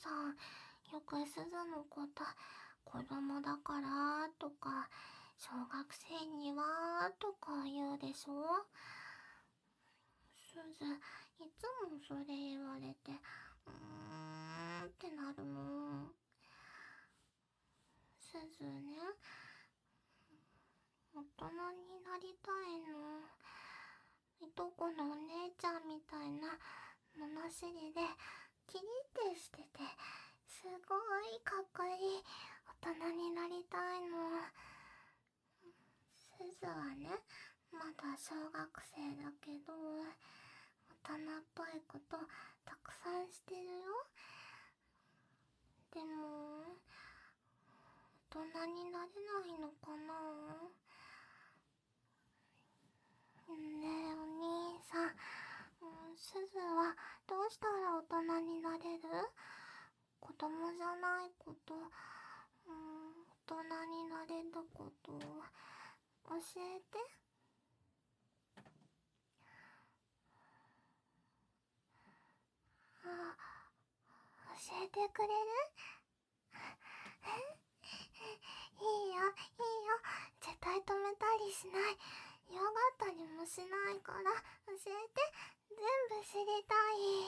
さん、よくすずのこと子供だからとか小学生にはとか言うでしょ。すず、いつもそれ言われてってなるの。すずね、大人になりたいの。いとこのお姉ちゃんみたいな物知りでキリってしててすごいかっこいい大人になりたいの。すずはね、まだ小学生だけど大人っぽいことたくさんしてるよ。でも大人になれないのかな。ねえお兄さん、すずはどうしたら大人になれる？子供じゃないこと、大人になれること教えて。あ、教えてくれる？いいよ、いいよ。絶対止めたりしない。嫌がったりもしないから教えて。全部知りたい。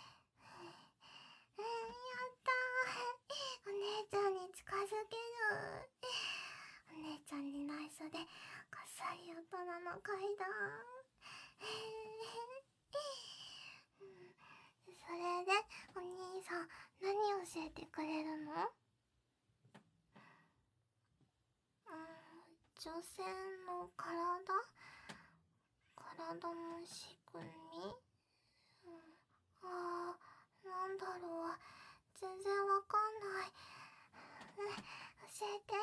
やったー。お姉ちゃんに近づける。お姉ちゃんに内緒でこっそり大人の階段。それでお兄さん、何教えてくれるの？女性の体の仕組み？なんだろう。全然わかんない。教えて。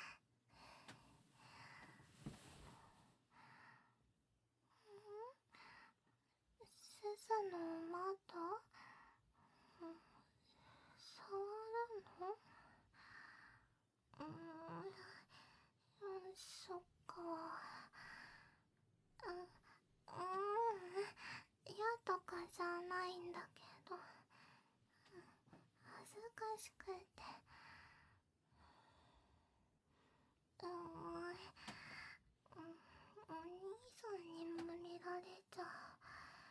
すずの窓？触るの？そっか。嫌とかじゃないんだけど、恥ずかしくて。お兄さんにも見られちゃう。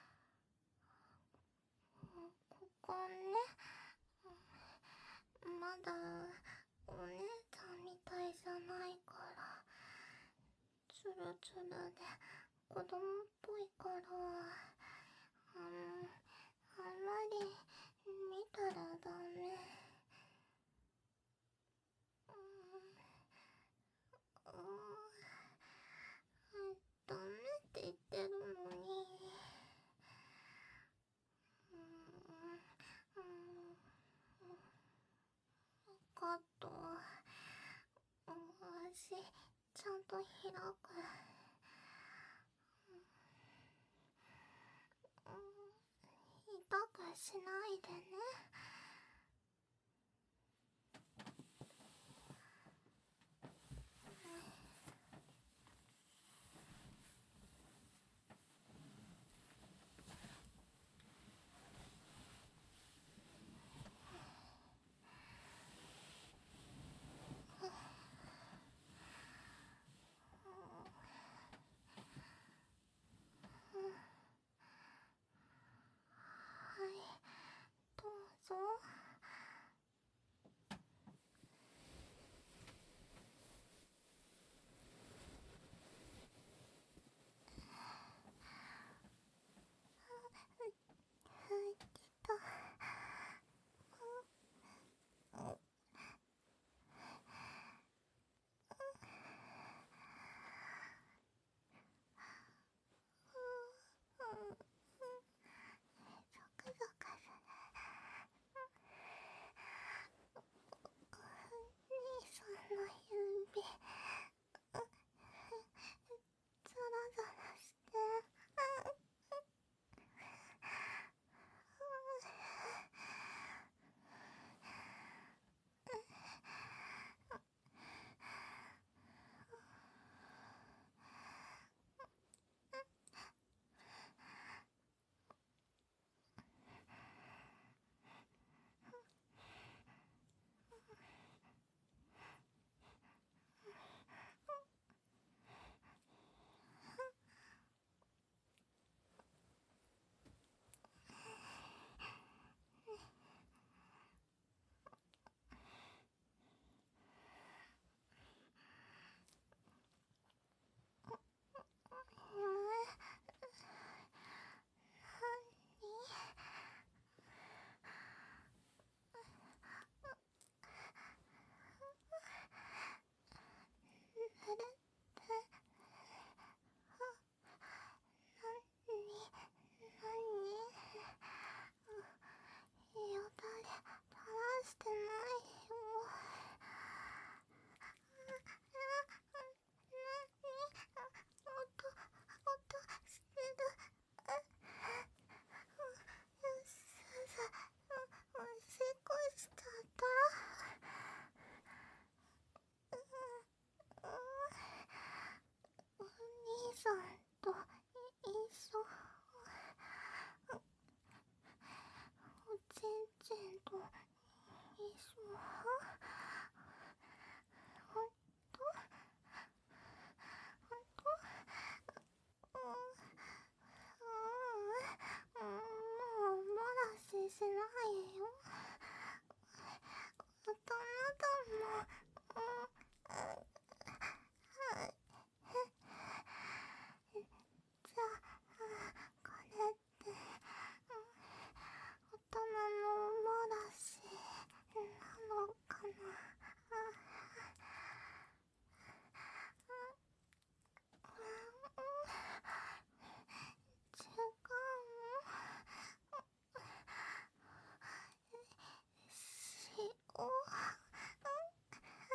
ここね、まだお姉ちゃんみたいじゃないから、ツルツルで子供っぽいから、あんまり見たらダメ。ダメって言ってるのに。カット、足ちゃんと開く。痛くしないでね。はい、どうぞ。 ほんとほんともう漏らししないよ。大人だもん。じゃあ、これって、大人の漏らしなのかな。違う。しお。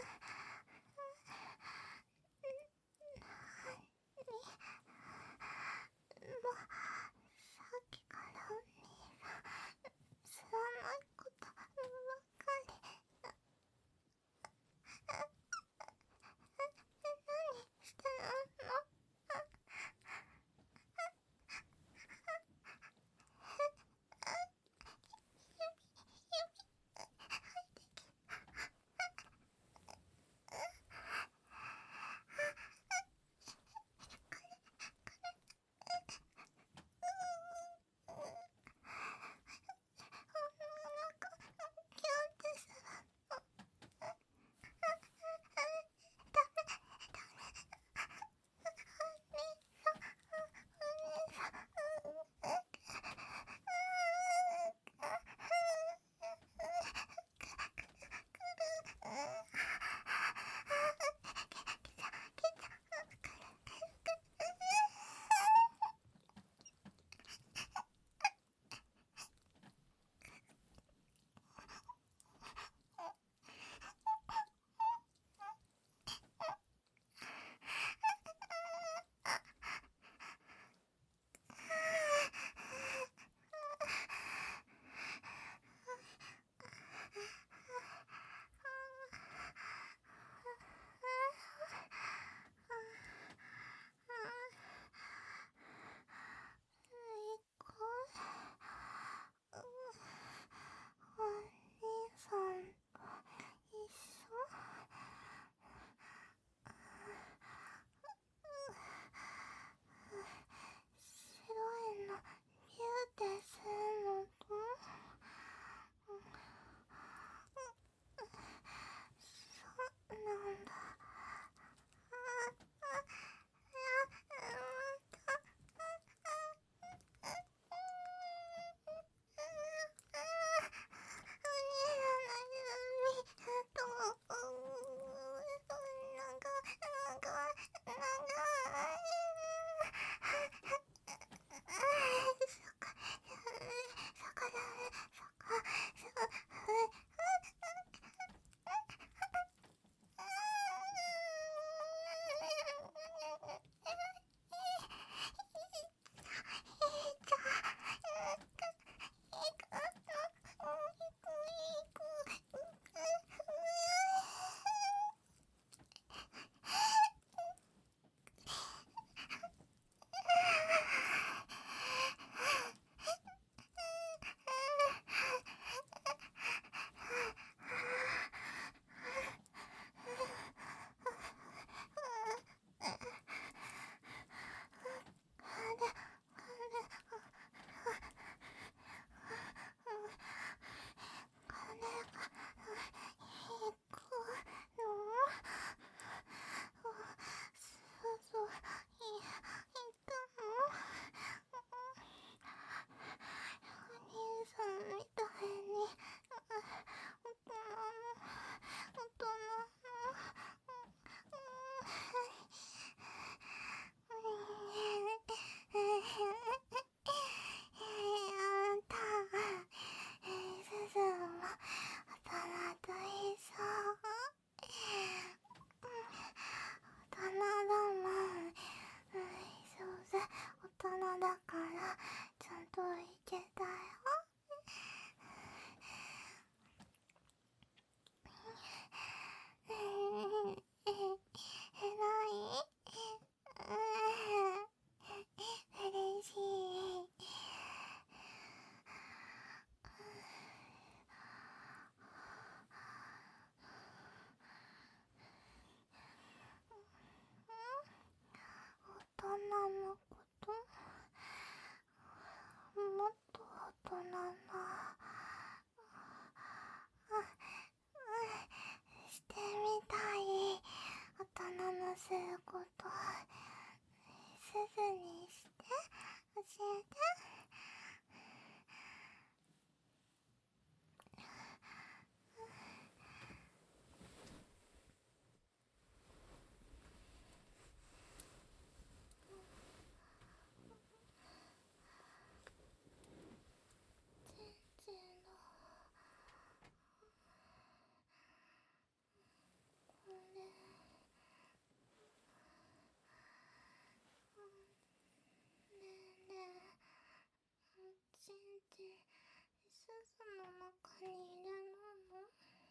シンってすずの中にいるの？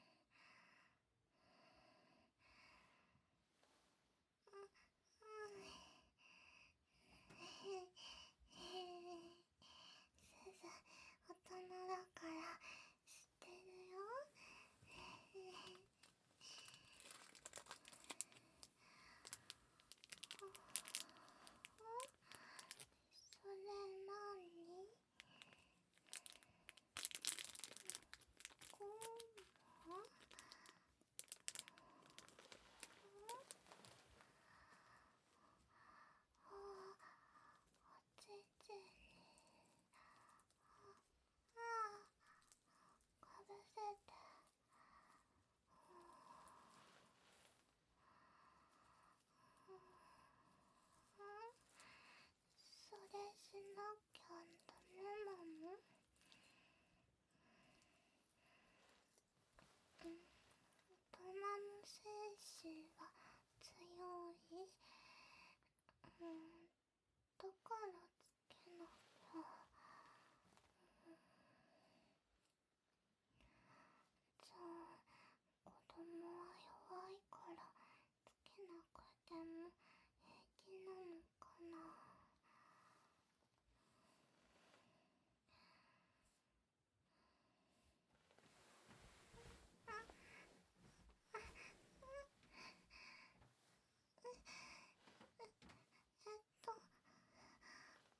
すず、大人だから知ってるよ。それなに？ゴマ？おちちにかぶせて。それしなきゃダメなの？大人の精神は強い。だからつけなきゃ。じゃあ子供は弱いからつけなくても平気なのかな。えっと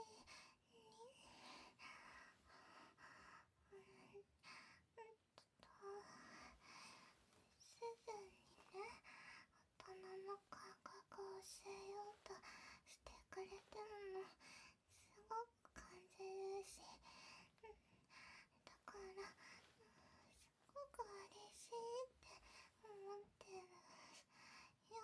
ね、大人の感覚を教えようとしてくれてるのすごく感じるし、だからすごく嬉しいって思ってるよ。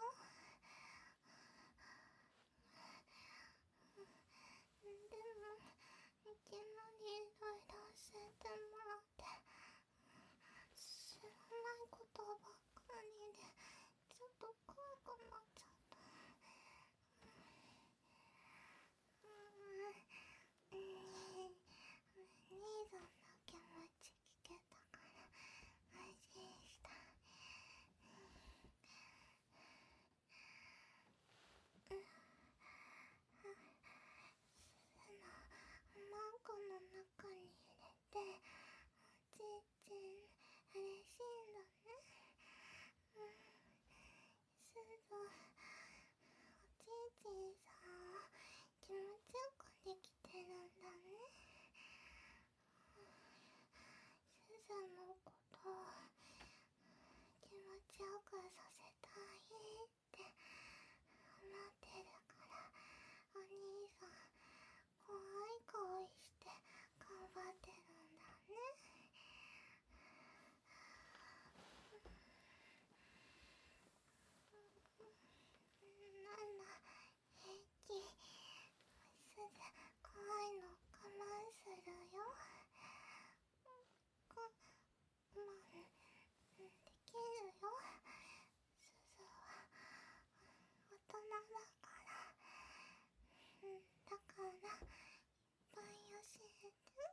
でもいきなりいろいろ教えてもらって知らないことばっかりでちょっと怖くなっちゃった。兄さんの気持ち聞けたから安心した。マンコの中に入れておちんちん嬉しいんだね。すずおちんちんさんを気持ちよくできてるんだね。すずのことを気持ちよくさせたいって思ってるからお兄さん怖い顔して頑張ってるんだね。なんだ平気。すず怖いの我慢するよ。我慢できるよ。すずは大人だから。だからいっぱい教えて。